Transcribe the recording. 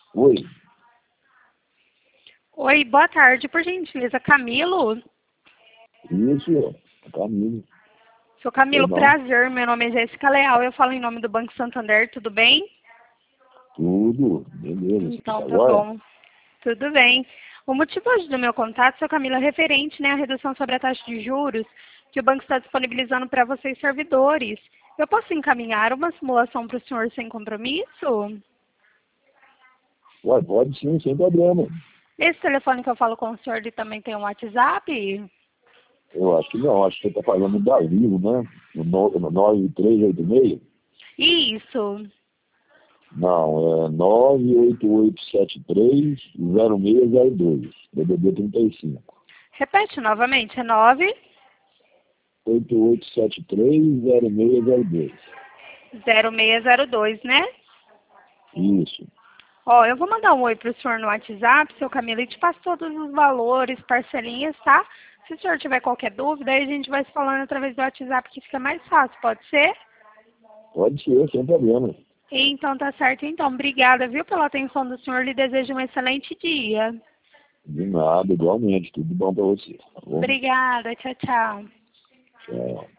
Oi, Oi, boa tarde, por gentileza. Camilo? isso, Camilo. Sou Foi Camilo, não, prazer. Meu nome é Jéssica Leal. Eu falo em nome do Banco Santander, tudo bem? tudo, beleza, você Então, tá tá joia? bom. Tudo bem. O motivo hoje do meu contato, seu Camilo, é referente, né, à redução sobre a taxa de juros que o banco está disponibilizando para vocês, servidores. Eu posso encaminhar uma simulação para o senhor sem compromisso? Ué, pode sim, sem problema. Esse telefone que eu falo com o senhor, ele também tem um WhatsApp? Eu acho que não, acho que você tá falando da Vivo, né? No 9386? Isso. Não, é 988730602, BBB 35. Repete novamente, é 9 88730602. 0602, né? Isso, Ó, eu vou mandar um oi pro senhor no WhatsApp, seu Camilo, e te passo todos os valores, parcelinhas, tá? Se o senhor tiver qualquer dúvida, aí a gente vai se falando através do WhatsApp, que fica mais fácil, pode ser? pode ser, sem problema. Então tá certo. Então, obrigada, viu, pela atenção do senhor. Lhe desejo um excelente dia. De nada, igualmente, tudo bom pra você, tá bom? Obrigada, tchau, tchau. Tchau.